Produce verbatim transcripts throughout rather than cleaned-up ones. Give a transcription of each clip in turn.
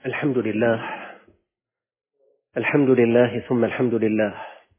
الحمد لله الحمد لله ثم الحمد لله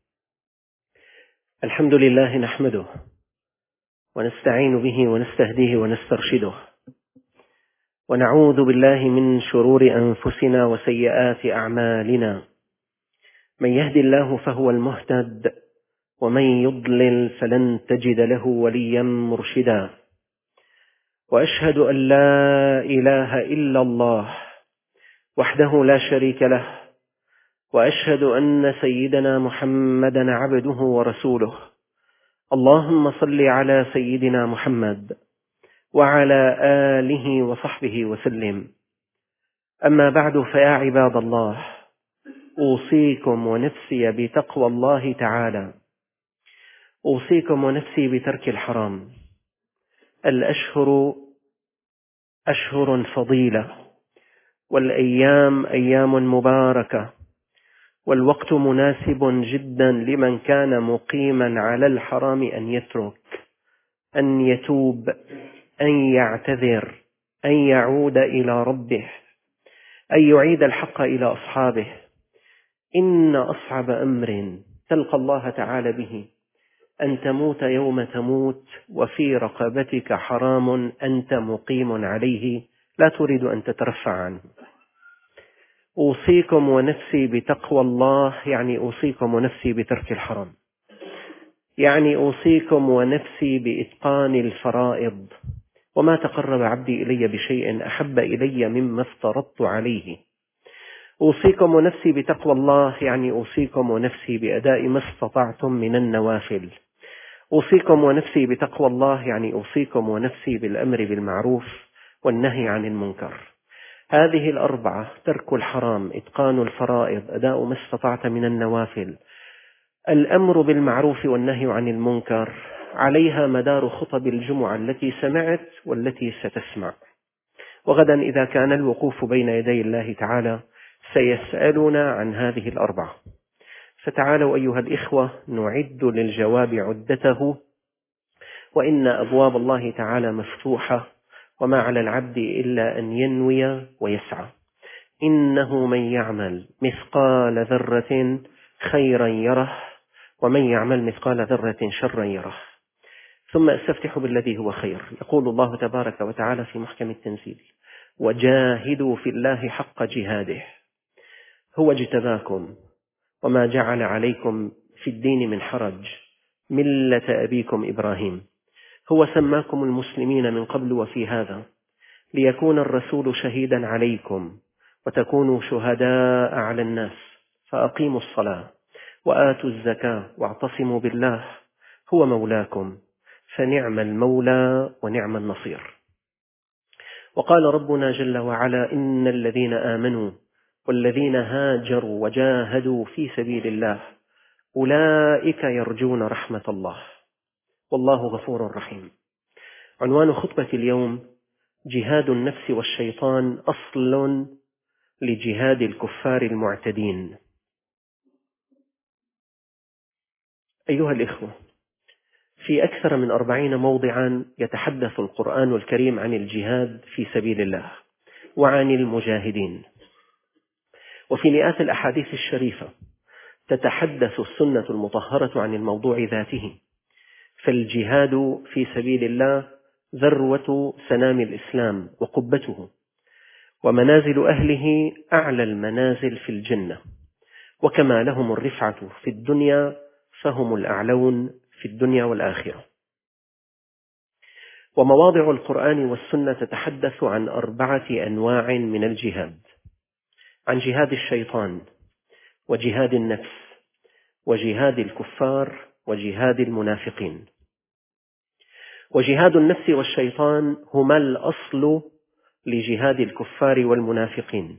الحمد لله نحمده ونستعين به ونستهديه ونسترشده ونعوذ بالله من شرور أنفسنا وسيئات أعمالنا. من يهد الله فهو المهتد ومن يضلل فلن تجد له وليا مرشدا. وأشهد أن لا إله إلا الله وحده لا شريك له، وأشهد أن سيدنا محمدا عبده ورسوله. اللهم صل على سيدنا محمد وعلى آله وصحبه وسلم. أما بعد، فيا عباد الله، أوصيكم ونفسي بتقوى الله تعالى، أوصيكم ونفسي بترك الحرام. الأشهر أشهر فضيلة، والأيام أيام مباركة، والوقت مناسب جدا لمن كان مقيما على الحرام أن يترك، أن يتوب، أن يعتذر، أن يعود إلى ربه، أن يعيد الحق إلى أصحابه. إن أصعب أمر تلقى الله تعالى به أن تموت يوم تموت وفي رقبتك حرام أنت مقيم عليه لا تريد أن تترفع عنه. أوصيكم ونفسي بتقوى الله، يعني أوصيكم ونفسي بترك الحرام، يعني أوصيكم ونفسي بإتقان الفرائض. وما تقرب عبدي إلي بشيء أحب إلي مما افترضت عليه. أوصيكم ونفسي بتقوى الله، يعني أوصيكم ونفسي بأداء ما استطعتم من النوافل. أوصيكم ونفسي بتقوى الله، يعني أوصيكم ونفسي بالأمر بالمعروف والنهي عن المنكر. هذه الأربعة: ترك الحرام، إتقان الفرائض، أداء ما استطعت من النوافل، الأمر بالمعروف والنهي عن المنكر، عليها مدار خطب الجمعة التي سمعت والتي ستسمع. وغدا إذا كان الوقوف بين يدي الله تعالى سيسألنا عن هذه الأربعة. فتعالوا أيها الإخوة نعد للجواب عدته، وإن أبواب الله تعالى مفتوحة، وما على العبد إلا أن ينوي ويسعى. إنه من يعمل مثقال ذرة خيرا يره، ومن يعمل مثقال ذرة شرا يره. ثم استفتح بالذي هو خير. يقول الله تبارك وتعالى في محكم التنزيل: وجاهدوا في الله حق جهاده هو اجتباكم وما جعل عليكم في الدين من حرج ملة أبيكم إبراهيم هو سماكم المسلمين من قبل وفي هذا ليكون الرسول شهيدا عليكم وتكونوا شهداء على الناس فأقيموا الصلاة وآتوا الزكاة واعتصموا بالله هو مولاكم فنعم المولى ونعم النصير. وقال ربنا جل وعلا: إن الذين آمنوا والذين هاجروا وجاهدوا في سبيل الله أولئك يرجون رحمة الله والله غفور رحيم. عنوان خطبة اليوم: جهاد النفس والشيطان أصل لجهاد الكفار المعتدين. أيها الإخوة، في أكثر من أربعين موضعا يتحدث القرآن الكريم عن الجهاد في سبيل الله وعن المجاهدين، وفي مئات الأحاديث الشريفة تتحدث السنة المطهرة عن الموضوع ذاته. فالجهاد في سبيل الله ذروة سنام الإسلام وقبته، ومنازل أهله أعلى المنازل في الجنة، وكما لهم الرفعة في الدنيا فهم الأعلون في الدنيا والآخرة. ومواضع القرآن والسنة تتحدث عن أربعة أنواع من الجهاد: عن جهاد الشيطان، وجهاد النفس، وجهاد الكفار، وجهاد المنافقين. وجهاد النفس والشيطان هما الأصل لجهاد الكفار والمنافقين.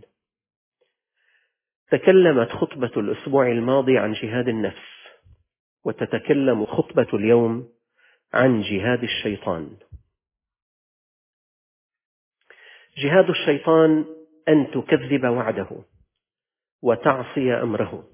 تكلمت خطبة الأسبوع الماضي عن جهاد النفس، وتتكلم خطبة اليوم عن جهاد الشيطان. جهاد الشيطان أن تكذب وعده وتعصي أمره،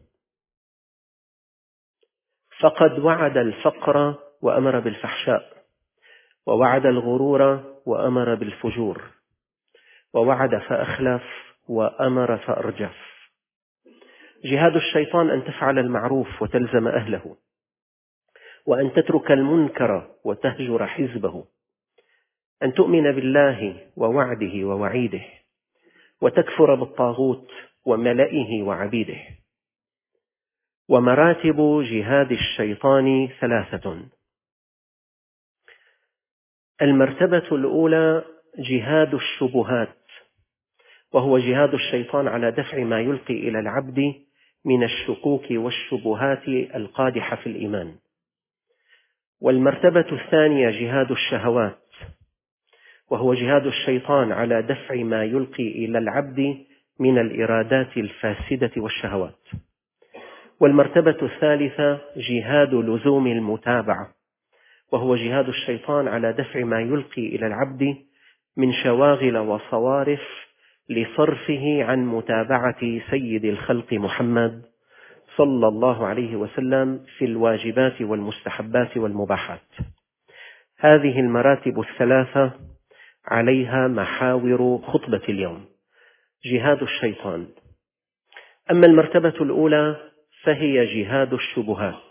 فقد وعد الفقر وأمر بالفحشاء، ووعد الغرور وأمر بالفجور، ووعد فأخلف وأمر فأرجف. جهاد الشيطان أن تفعل المعروف وتلزم أهله، وأن تترك المنكر وتهجر حزبه، أن تؤمن بالله ووعده ووعيده، وتكفر بالطاغوت وملئه وعبيده. ومراتب جهاد الشيطان ثلاثة. المرتبة الأولى جهاد الشبهات، وهو جهاد الشيطان على دفع ما يلقي إلى العبد من الشكوك والشبهات القادحة في الإيمان. والمرتبة الثانية جهاد الشهوات، وهو جهاد الشيطان على دفع ما يلقي إلى العبد من الإرادات الفاسدة والشهوات. والمرتبة الثالثة جهاد لزوم المتابعة، وهو جهاد الشيطان على دفع ما يلقي إلى العبد من شواغل وصوارف لصرفه عن متابعة سيد الخلق محمد صلى الله عليه وسلم في الواجبات والمستحبات والمباحات. هذه المراتب الثلاثة عليها محاور خطبة اليوم. جهاد الشيطان. أما المرتبة الأولى فهي جهاد الشبهات،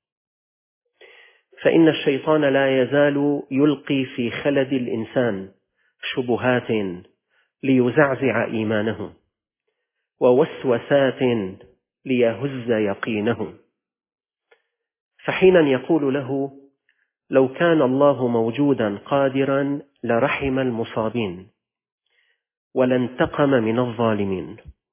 فإن الشيطان لا يزال يلقي في خلد الإنسان شبهات ليزعزع إيمانه، ووسوسات ليهز يقينه. فحينا يقول له: لو كان الله موجودا قادرا لرحم المصابين ولانتقم من الظالمين.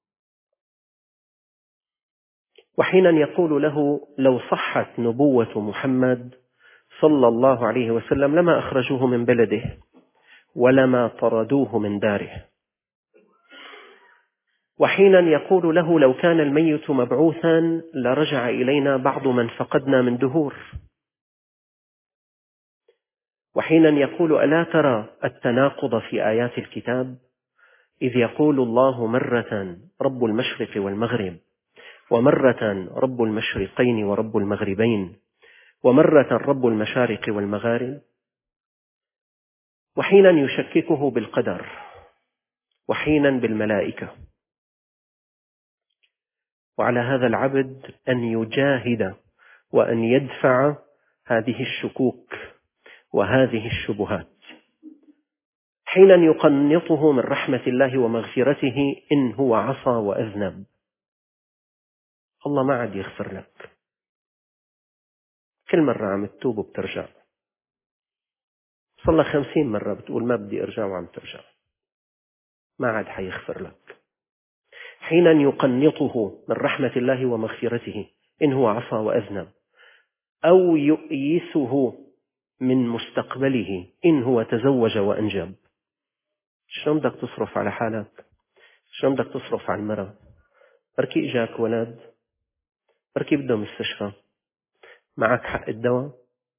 وحينا يقول له: لو صحت نبوة محمد صلى الله عليه وسلم لما أخرجوه من بلده ولما طردوه من داره. وحينا يقول له: لو كان الميت مبعوثا لرجع إلينا بعض من فقدنا من دهور. وحينا يقول: ألا ترى التناقض في آيات الكتاب، إذ يقول الله مرة رب المشرق والمغرب، ومرة رب المشرقين ورب المغربين، ومرة رب المشارق والمغارب. وحينا يشككه بالقدر، وحينا بالملائكة. وعلى هذا العبد أن يجاهد وأن يدفع هذه الشكوك وهذه الشبهات. حينا يقنطه من رحمة الله ومغفرته إن هو عصى وأذنب. الله ما عاد يغفر لك، كل مرة عم تتوب وبترجع، صلى خمسين مرة بتقول ما بدي أرجع وعم ترجع، ما عاد حيغفر لك. حينا يقنطه من رحمة الله ومغفرته إن هو عصى وأذنب، أو يؤيسه من مستقبله إن هو تزوج وأنجب. شلون بدك تصرف على حالك؟ شلون بدك تصرف على المرأة؟ بركي إجاك ولد، بركي بده مستشفى، معك حق الدواء.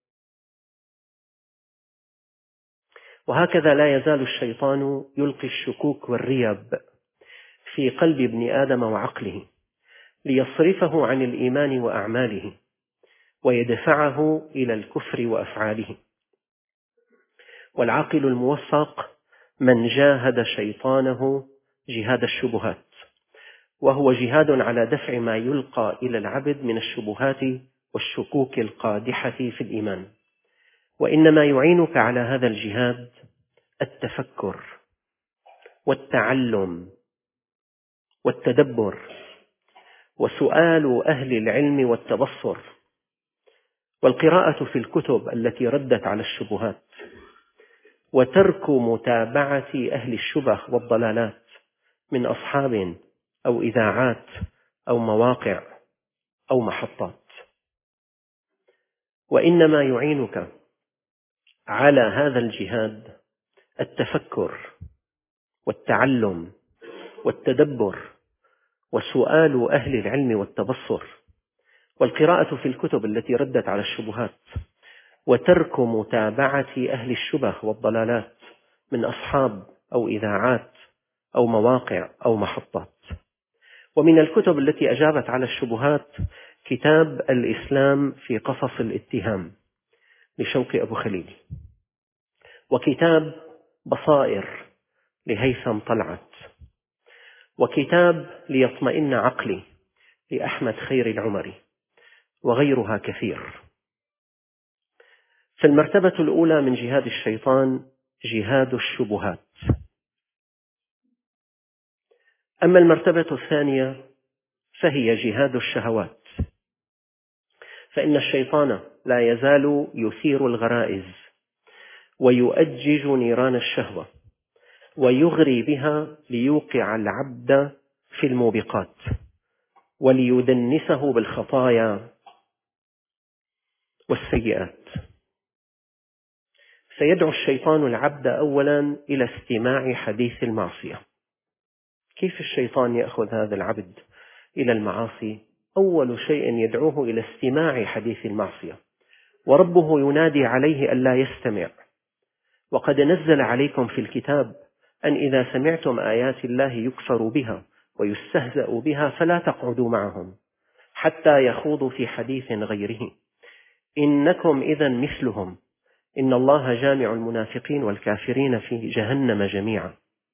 وهكذا لا يزال الشيطان يلقي الشكوك والريب في قلب ابن آدم وعقله ليصرفه عن الإيمان وأعماله ويدفعه إلى الكفر وأفعاله. والعاقل الموفق من جاهد شيطانه جهاد الشبهات، وهو جهاد على دفع ما يلقى إلى العبد من الشبهات والشكوك القادحة في الإيمان. وإنما يعينك على هذا الجهاد التفكر والتعلم والتدبر وسؤال أهل العلم والتبصر، والقراءة في الكتب التي ردت على الشبهات، وترك متابعة أهل الشبه والضلالات من أصحاب أو إذاعات أو مواقع أو محطات. وإنما يعينك على هذا الجهاد التفكر والتعلم والتدبر وسؤال أهل العلم والتبصر، والقراءة في الكتب التي ردت على الشبهات، وترك متابعة أهل الشبه والضلالات من أصحاب أو إذاعات أو مواقع أو محطات. ومن الكتب التي أجابت على الشبهات كتاب الإسلام في قصص الاتهام لشوقي أبو خليل، وكتاب بصائر لهيثم طلعت، وكتاب ليطمئن عقلي لأحمد خير العمري، وغيرها كثير. فالمرتبة الأولى من جهاد الشيطان جهاد الشبهات. أما المرتبة الثانية فهي جهاد الشهوات، فإن الشيطان لا يزال يثير الغرائز ويؤجج نيران الشهوة ويغري بها ليوقع العبد في الموبقات وليدنسه بالخطايا والسيئات. فيدعو الشيطان العبد أولا إلى استماع حديث المعصية. كيف الشيطان يأخذ هذا العبد إلى المعاصي؟ أول شيء يدعوه إلى استماع حديث المعصية، وربه ينادي عليه ألا يستمع. وقد نزل عليكم في الكتاب أن إذا سمعتم آيات الله يكفر بها ويستهزأ بها فلا تقعدوا معهم حتى يخوضوا في حديث غيره، إنكم إذا مثلهم، إن الله جامع المنافقين والكافرين في جهنم جميعا.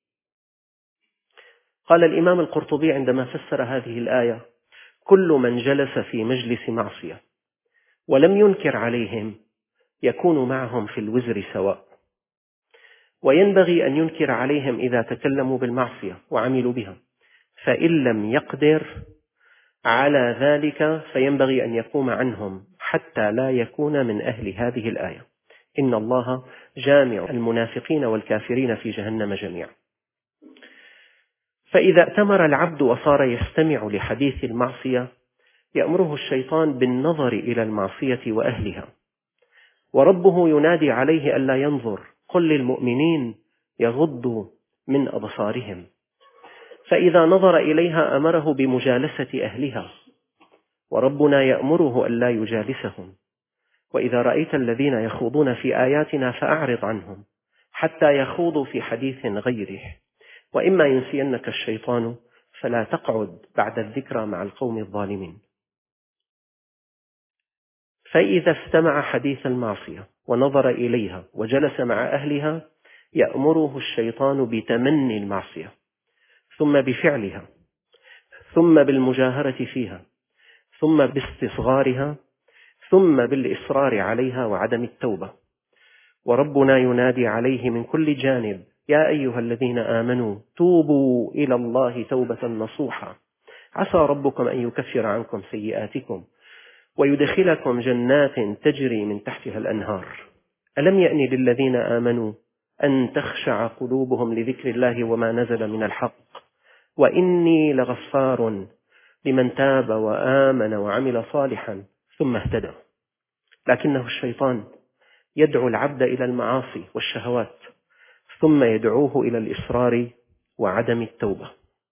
قال الإمام القرطبي عندما فسر هذه الآية: كل من جلس في مجلس معصية ولم ينكر عليهم يكون معهم في الوزر سواء، وينبغي أن ينكر عليهم إذا تكلموا بالمعصية وعملوا بها، فإن لم يقدر على ذلك فينبغي أن يقوم عنهم حتى لا يكون من أهل هذه الآية، إن الله جامع المنافقين والكافرين في جهنم جميعا. فإذا ائتمر العبد وصار يستمع لحديث المعصية يأمره الشيطان بالنظر إلى المعصية وأهلها، وربه ينادي عليه ألا ينظر، قل للمؤمنين يغضوا من أبصارهم. فإذا نظر إليها أمره بمجالسة أهلها، وربنا يأمره ألا يجالسهم. وإذا رأيت الذين يخوضون في آياتنا فأعرض عنهم حتى يخوضوا في حديث غيره، وإما ينسينك الشيطان فلا تقعد بعد الذكرى مع القوم الظالمين. فإذا استمع حديث المعصية ونظر إليها وجلس مع أهلها يأمره الشيطان بتمني المعصية، ثم بفعلها، ثم بالمجاهرة فيها، ثم باستصغارها، ثم بالإصرار عليها وعدم التوبة. وربنا ينادي عليه من كل جانب: يا أيها الذين آمنوا توبوا إلى الله توبة نصوحا عسى ربكم أن يكفر عنكم سيئاتكم ويدخلكم جنات تجري من تحتها الأنهار. ألم يأن للذين آمنوا أن تخشع قلوبهم لذكر الله وما نزل من الحق وإني لغفار لمن تاب وآمن وعمل صالحا ثم اهتدى. لكنه الشيطان يدعو العبد إلى المعاصي والشهوات، ثم يدعوه إلى الإصرار وعدم التوبة.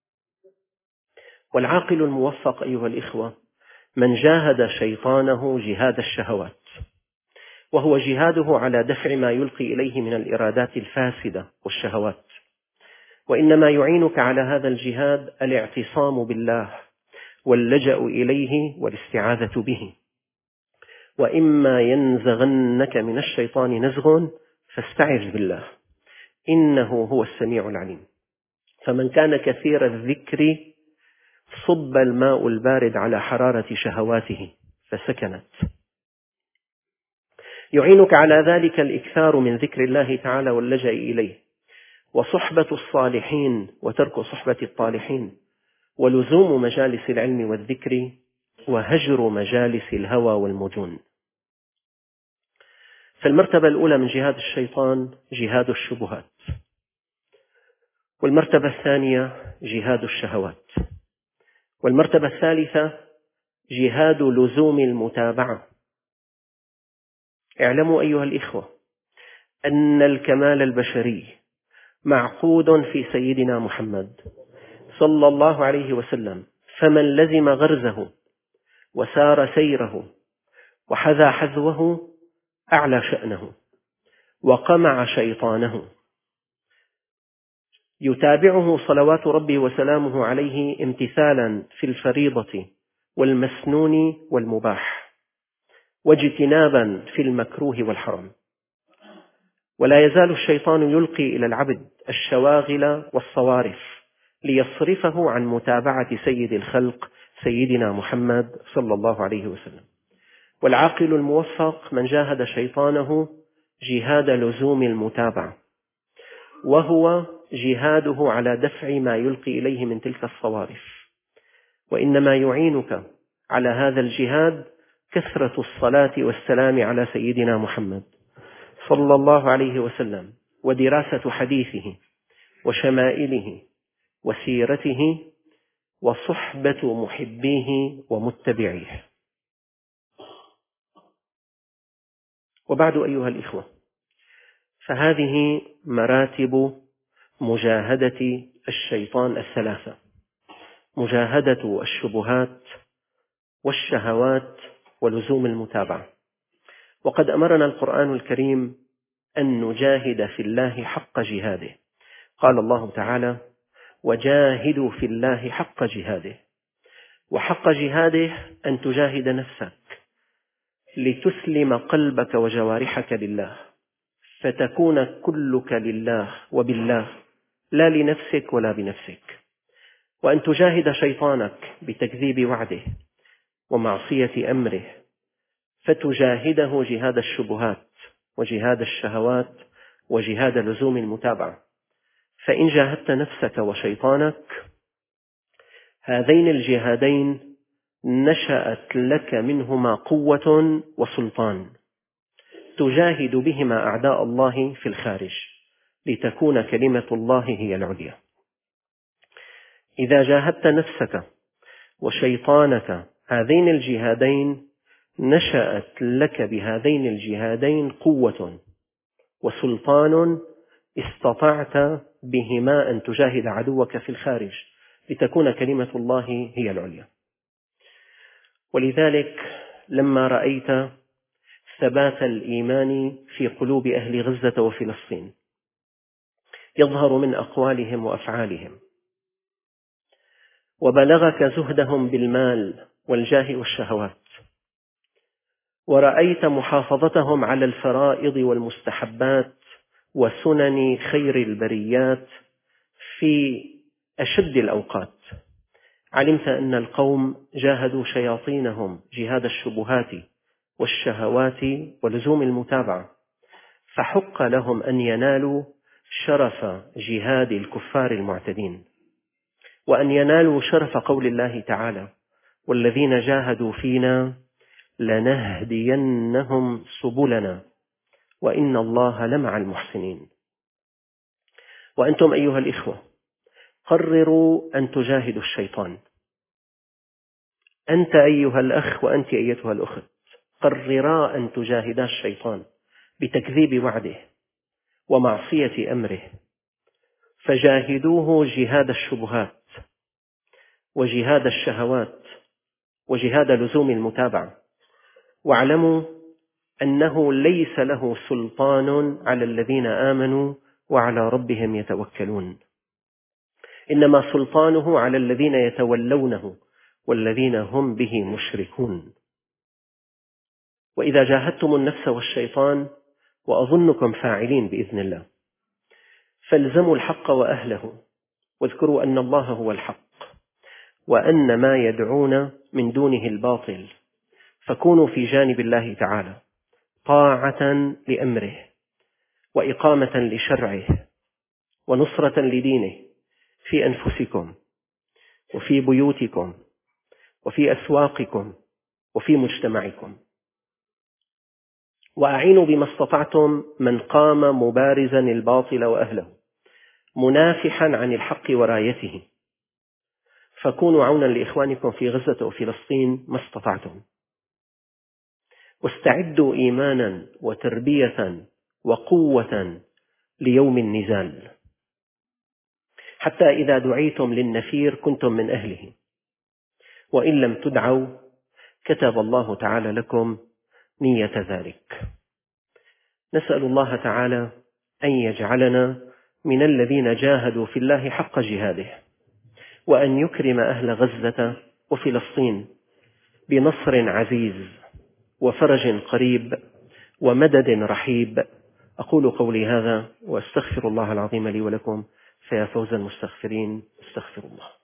والعاقل الموفق أيها الإخوة من جاهد شيطانه جهاد الشهوات، وهو جهاده على دفع ما يلقي إليه من الإرادات الفاسدة والشهوات. وإنما يعينك على هذا الجهاد الاعتصام بالله واللجأ إليه والاستعاذة به. وإما ينزغنك من الشيطان نزغ فاستعذ بالله إنه هو السميع العليم. فمن كان كثير الذكر صب الماء البارد على حرارة شهواته فسكنت. يعينك على ذلك الإكثار من ذكر الله تعالى واللجأ إليه، وصحبة الصالحين وترك صحبة الطالحين، ولزوم مجالس العلم والذكر، وهجر مجالس الهوى والمجون. فالمرتبة الأولى من جهاد الشيطان جهاد الشبهات، والمرتبة الثانية جهاد الشهوات، والمرتبة الثالثة جهاد لزوم المتابعة. اعلموا أيها الإخوة أن الكمال البشري معقود في سيدنا محمد صلى الله عليه وسلم، فمن لزم غرزه وسار سيره وحذا حذوه أعلى شأنه وقمع شيطانه. يتابعه صلوات ربي وسلامه عليه امتثالا في الفريضة والمسنون والمباح، واجتنابا في المكروه والحرام. ولا يزال الشيطان يلقي إلى العبد الشواغل والصوارف ليصرفه عن متابعة سيد الخلق سيدنا محمد صلى الله عليه وسلم. والعاقل الموفق من جاهد شيطانه جهاد لزوم المتابعة، وهو جهاده على دفع ما يلقي إليه من تلك الصوارف. وإنما يعينك على هذا الجهاد كثرة الصلاة والسلام على سيدنا محمد صلى الله عليه وسلم، ودراسة حديثه وشمائله وسيرته وصحبة محبيه ومتبعيه. وبعد أيها الإخوة، فهذه مراتب مجاهدة الشيطان الثلاثة: مجاهدة الشبهات والشهوات ولزوم المتابعة. وقد أمرنا القرآن الكريم أن نجاهد في الله حق جهاده. قال الله تعالى: وجاهدوا في الله حق جهاده. وحق جهاده أن تجاهد نفسك لتسلم قلبك وجوارحك لله، فتكون كلك لله وبالله، لا لنفسك ولا بنفسك. وأن تجاهد شيطانك بتكذيب وعده ومعصية أمره، فتجاهده جهاد الشبهات وجهاد الشهوات وجهاد لزوم المتابعة. فإن جاهدت نفسك وشيطانك، هذين الجهادين نشأت لك منهما قوة وسلطان تجاهد بهما أعداء الله في الخارج، لتكون كلمة الله هي العليا. إذا جاهدت نفسك وشيطانك هذين الجهادين، نشأت لك بهذين الجهادين قوة وسلطان استطعت بهما أن تجاهد عدوك في الخارج، لتكون كلمة الله هي العليا. ولذلك لما رأيت ثبات الإيمان في قلوب أهل غزة وفلسطين يظهر من أقوالهم وأفعالهم، وبلغك زهدهم بالمال والجاه والشهوات، ورأيت محافظتهم على الفرائض والمستحبات وسنن خير البريات في أشد الأوقات، علمت أن القوم جاهدوا شياطينهم جهاد الشبهات والشهوات ولزوم المتابعة، فحق لهم أن ينالوا شرف جهاد الكفار المعتدين، وأن ينالوا شرف قول الله تعالى: والذين جاهدوا فينا لنهدينهم سبلنا وإن الله لمع المحسنين. وأنتم أيها الإخوة قرروا أن تجاهدوا الشيطان. أنت أيها الأخ وأنت أيتها الأخت قررا أن تجاهدا الشيطان بتكذيب وعده ومعصية أمره، فجاهدوه جهاد الشبهات وجهاد الشهوات وجهاد لزوم المتابعة، واعلموا أنه ليس له سلطان على الذين آمنوا وعلى ربهم يتوكلون، إنما سلطانه على الذين يتولونه والذين هم به مشركون. وإذا جاهدتم النفس والشيطان، وأظنكم فاعلين بإذن الله، فالزموا الحق وأهله، واذكروا أن الله هو الحق وأن ما يدعون من دونه الباطل، فكونوا في جانب الله تعالى طاعة لأمره وإقامة لشرعه ونصرة لدينه في أنفسكم وفي بيوتكم وفي أسواقكم وفي مجتمعكم. وأعينوا بما استطعتم من قام مبارزا الباطل وأهله منافحا عن الحق ورايته، فكونوا عونا لإخوانكم في غزة وفلسطين ما استطعتم، واستعدوا إيمانا وتربية وقوة ليوم النزال، حتى إذا دعيتم للنفير كنتم من أهله، وإن لم تدعوا كتب الله تعالى لكم نية ذلك. نسأل الله تعالى أن يجعلنا من الذين جاهدوا في الله حق جهاده، وأن يكرم أهل غزة وفلسطين بنصر عزيز وفرج قريب ومدد رحيب. أقول قولي هذا وأستغفر الله العظيم لي ولكم، فيا فوز المستغفرين، استغفر الله.